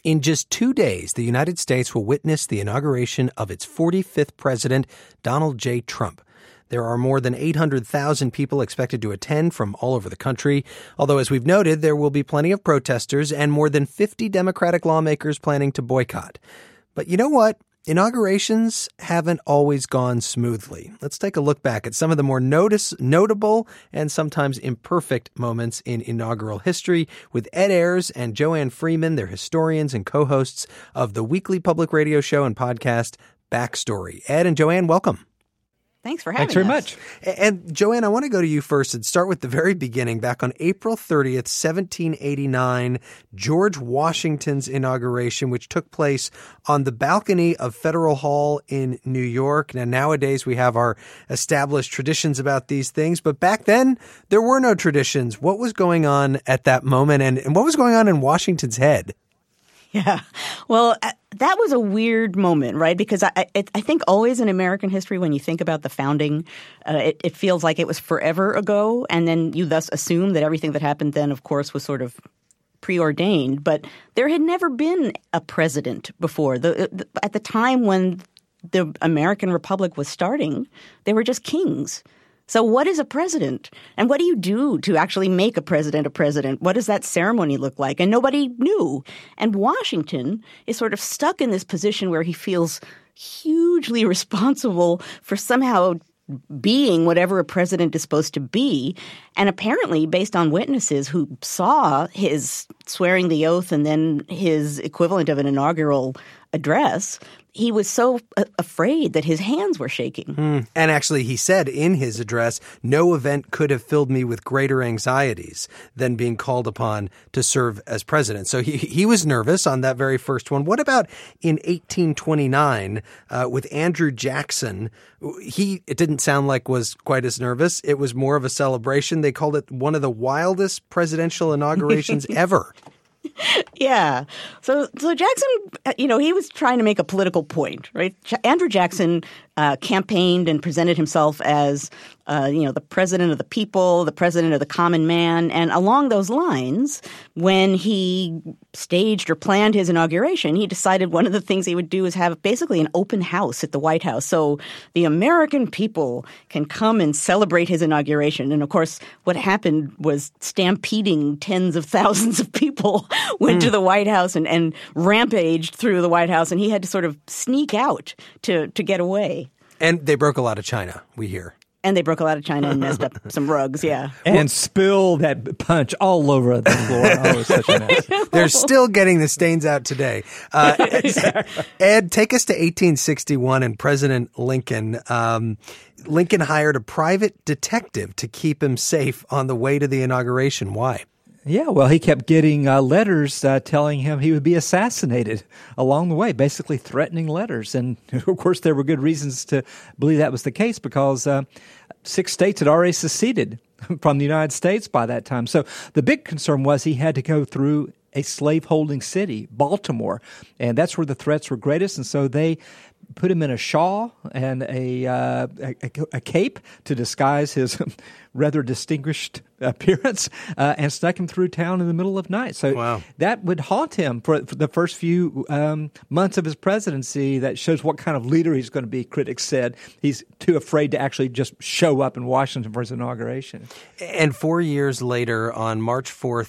In just 2 days, the United States will witness the inauguration of its 45th president, Donald J. Trump. There are more than 800,000 people expected to attend from all over the country, although, as we've noted, there will be plenty of protesters and more than 50 Democratic lawmakers planning to boycott. But you know what? Inaugurations haven't always gone smoothly. Let's take a look back at some of the more notable and sometimes imperfect moments in inaugural history with Ed Ayers and Joanne Freeman. They're historians and co-hosts of the weekly public radio show and podcast Backstory. Ed and Joanne, welcome. Thanks for having us. Thanks very much. And Joanne, I want to go to you first and start with the very beginning. Back on April 30th, 1789, George Washington's inauguration, which took place on the balcony of Federal Hall in New York. Now, nowadays we have our established traditions about these things, but back then there were no traditions. What was going on at that moment, and what was going on in Washington's head? Yeah. Well, that was a weird moment, right? Because I think always in American history, when you think about the founding, it feels like it was forever ago. And then you thus assume that everything that happened then, of course, was sort of preordained. But there had never been a president before. At the time when the American Republic was starting, they were just kings. So what is a president? And what do you do to actually make a president a president? What does that ceremony look like? And nobody knew. And Washington is sort of stuck in this position where he feels hugely responsible for somehow being whatever a president is supposed to be. And apparently, based on witnesses who saw his swearing the oath and then his equivalent of an inaugural address, he was so afraid that his hands were shaking. And actually, he said in his address, no event could have filled me with greater anxieties than being called upon to serve as president. So he was nervous on that very first one. What about in 1829 with Andrew Jackson? It didn't sound like was quite as nervous. It was more of a celebration. They called it one of the wildest presidential inaugurations ever. Yeah. So Jackson, he was trying to make a political point, right? Andrew Jackson campaigned and presented himself as, the president of the people, the president of the common man. And along those lines, when he staged or planned his inauguration, he decided one of the things he would do is have basically an open house at the White House. So the American people can come and celebrate his inauguration. And of course, what happened was stampeding tens of thousands of people went to the White House and rampaged through the White House. And he had to sort of sneak out to get away. And they broke a lot of china, we hear. And they broke a lot of china and messed up some rugs, yeah. And spilled that punch all over the floor. Oh, it was such a mess. They're still getting the stains out today. Exactly. Ed, take us to 1861 and President Lincoln. Lincoln hired a private detective to keep him safe on the way to the inauguration. Why? Yeah, well, he kept getting letters telling him he would be assassinated along the way, basically threatening letters. And, of course, there were good reasons to believe that was the case because 6 states had already seceded from the United States by that time. So the big concern was he had to go through a slaveholding city, Baltimore, and that's where the threats were greatest. And so they put him in a shawl and a cape to disguise his rather distinguished appearance and snuck him through town in the middle of night. So that would haunt him for the first few months of his presidency. That shows what kind of leader he's going to be, critics said. He's too afraid to actually just show up in Washington for his inauguration. And 4 years later, on March 4th,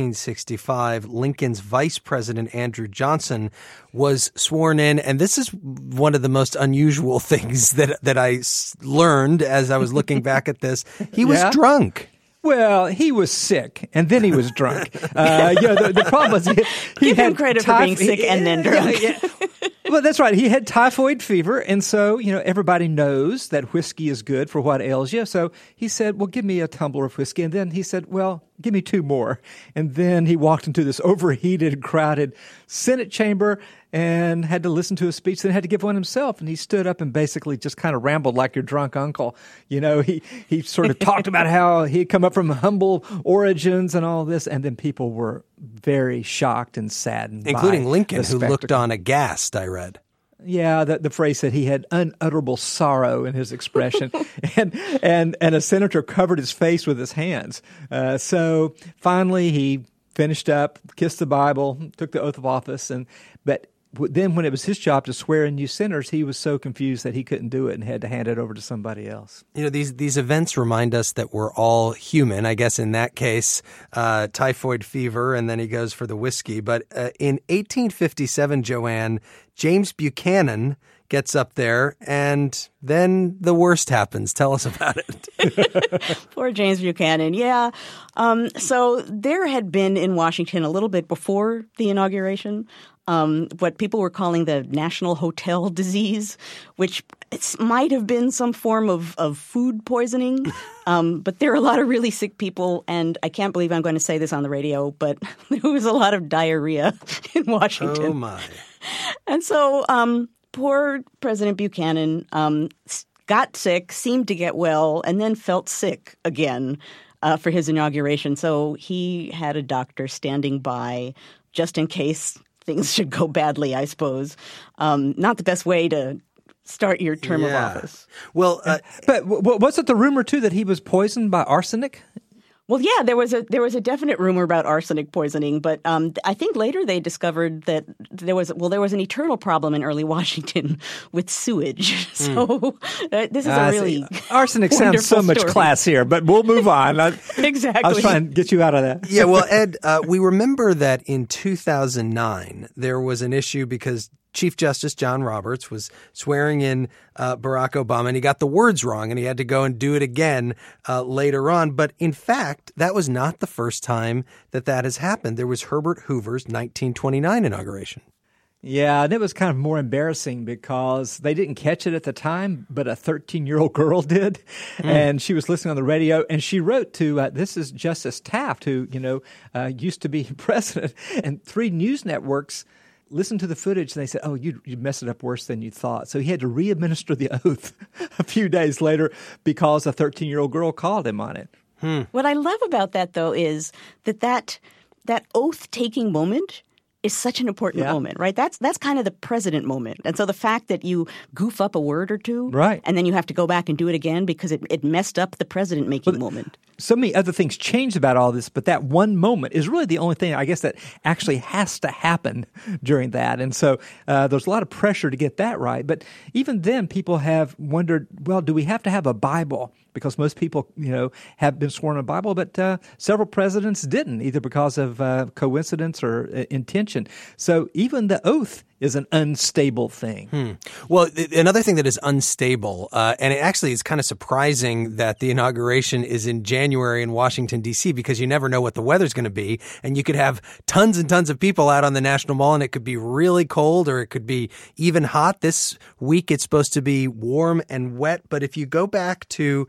1865, Lincoln's vice president, Andrew Johnson, was sworn in. And this is one of the most unusual things that I learned as I was looking back at this. He was drunk. Well, he was sick, and then he was drunk. The problem was he Give had him credit for being sick and then drunk. Well, that's right. He had typhoid fever, and so, everybody knows that whiskey is good for what ails you. So he said, well, give me a tumbler of whiskey. And then he said, well, give me 2 more. And then he walked into this overheated, crowded Senate chamber and had to listen to a speech, then had to give one himself. And he stood up and basically just kind of rambled like your drunk uncle. He sort of talked about how he had come up from humble origins and all this. And then people were very shocked and saddened, including by Lincoln, the who looked spectacle. on aghast, I read. Yeah, the phrase said he had unutterable sorrow in his expression, and a senator covered his face with his hands. So finally, he finished up, kissed the Bible, took the oath of office, but then when it was his job to swear in new senators, he was so confused that he couldn't do it and had to hand it over to somebody else. These events remind us that we're all human. I guess in that case, typhoid fever, and then he goes for the whiskey. But in 1857, Joanne, James Buchanan gets up there, and then the worst happens. Tell us about it. Poor James Buchanan. Yeah. So there had been in Washington a little bit before the inauguration what people were calling the National Hotel Disease, which might have been some form of food poisoning. But there are a lot of really sick people, and I can't believe I'm going to say this on the radio, but there was a lot of diarrhea in Washington. Oh, my. And so poor President Buchanan got sick, seemed to get well, and then felt sick again for his inauguration. So he had a doctor standing by just in case things should go badly, I suppose. Not the best way to start your term of office. Well, but wasn't the rumor, too, that he was poisoned by arsenic? Well, yeah, there was a definite rumor about arsenic poisoning, but I think later they discovered that there was an eternal problem in early Washington with sewage. So this is a really arsenic sounds so much classier, but we'll move on. Exactly. I was trying to get you out of that. Yeah, well, Ed, we remember that in 2009 there was an issue because Chief Justice John Roberts was swearing in Barack Obama, and he got the words wrong, and he had to go and do it again later on. But in fact, that was not the first time that has happened. There was Herbert Hoover's 1929 inauguration. Yeah, and it was kind of more embarrassing because they didn't catch it at the time, but a 13-year-old girl did, and she was listening on the radio, and she wrote to this is Justice Taft, who used to be president, and 3 news networks listened to the footage, and they said, oh, you messed it up worse than you thought. So he had to re-administer the oath a few days later because a 13-year-old girl called him on it. What I love about that, though, is that oath-taking moment is such an important moment, right? That's kind of the president moment. And so the fact that you goof up a word or two, right, and then you have to go back and do it again because it messed up the president-making moment. So many other things changed about all this, but that one moment is really the only thing, I guess, that actually has to happen during that. And so there's a lot of pressure to get that right. But even then, people have wondered, well, do we have to have a Bible? Because most people, have been sworn in a Bible, but several presidents didn't, either because of coincidence or intention. So even the oath is an unstable thing. Well, another thing that is unstable, and it actually is kind of surprising that the inauguration is in January in Washington, D.C., because you never know what the weather's going to be. And you could have tons and tons of people out on the National Mall, and it could be really cold or it could be even hot. This week it's supposed to be warm and wet. But if you go back to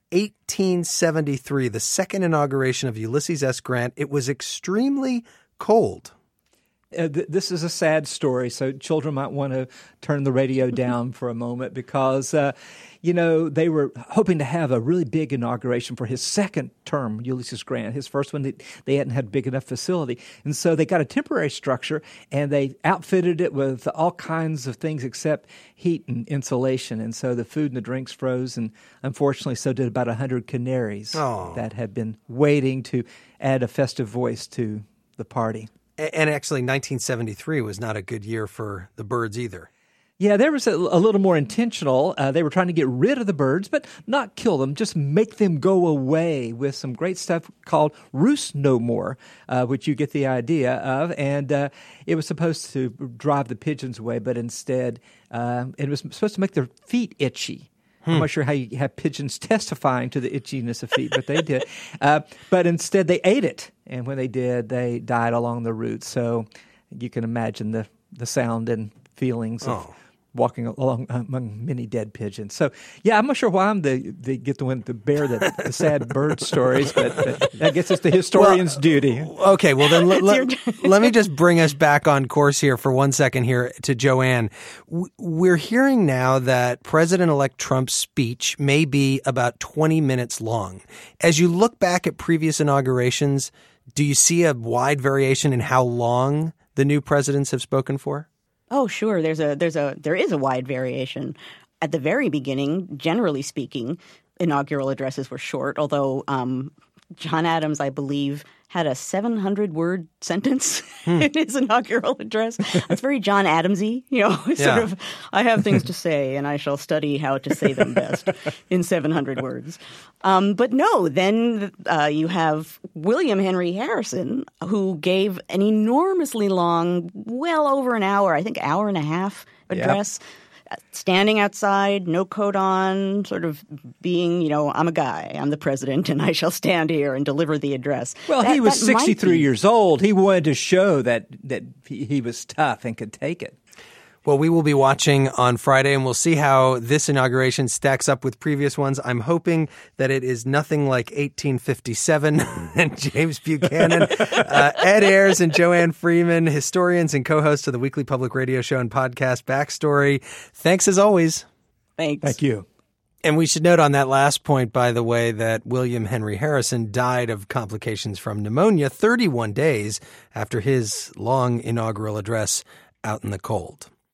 1873, the second inauguration of Ulysses S. Grant, it was extremely cold. This is a sad story, so children might want to turn the radio down for a moment because, they were hoping to have a really big inauguration for his second term, Ulysses Grant. His first one, they hadn't had a big enough facility. And so they got a temporary structure, and they outfitted it with all kinds of things except heat and insulation. And so the food and the drinks froze, and unfortunately so did about 100 canaries that had been waiting to add a festive voice to the party. And actually, 1973 was not a good year for the birds either. Yeah, there was a little more intentional. They were trying to get rid of the birds, but not kill them, just make them go away with some great stuff called Roost No More, which you get the idea of. And it was supposed to drive the pigeons away, but instead it was supposed to make their feet itchy. I'm not sure how you have pigeons testifying to the itchiness of feet, but they did. But instead, they ate it. And when they did, they died along the route. So you can imagine the sound and feelings of walking along among many dead pigeons. So, yeah, I'm not sure why I'm the one to bear the sad bird stories, but I guess it's the historian's duty. Okay, well then let me just bring us back on course here for 1 second here to Joanne. We're hearing now that President-elect Trump's speech may be about 20 minutes long. As you look back at previous inaugurations, do you see a wide variation in how long the new presidents have spoken for? Oh, sure. There is a wide variation. At the very beginning, generally speaking, inaugural addresses were short, although John Adams, I believe, had a 700-word sentence in his inaugural address. That's very John Adamsy, sort of, I have things to say and I shall study how to say them best in 700 words. But no, then you have William Henry Harrison, who gave an enormously long, well over an hour, I think hour and a half address. Yep. Standing outside, no coat on, sort of being, I'm a guy, I'm the president, and I shall stand here and deliver the address. Well, he was 63 years old. He wanted to show that he was tough and could take it. Well, we will be watching on Friday, and we'll see how this inauguration stacks up with previous ones. I'm hoping that it is nothing like 1857 and James Buchanan. Ed Ayers and Joanne Freeman, historians and co-hosts of the weekly public radio show and podcast Backstory. Thanks as always. Thanks. Thank you. And we should note on that last point, by the way, that William Henry Harrison died of complications from pneumonia 31 days after his long inaugural address out in the cold.